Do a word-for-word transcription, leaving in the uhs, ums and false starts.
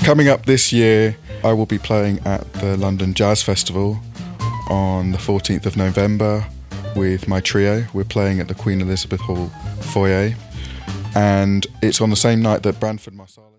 Coming up this year, I will be playing at the London Jazz Festival on the fourteenth of November with my trio. We're playing at the Queen Elizabeth Hall foyer, and it's on the same night that Branford Marsalis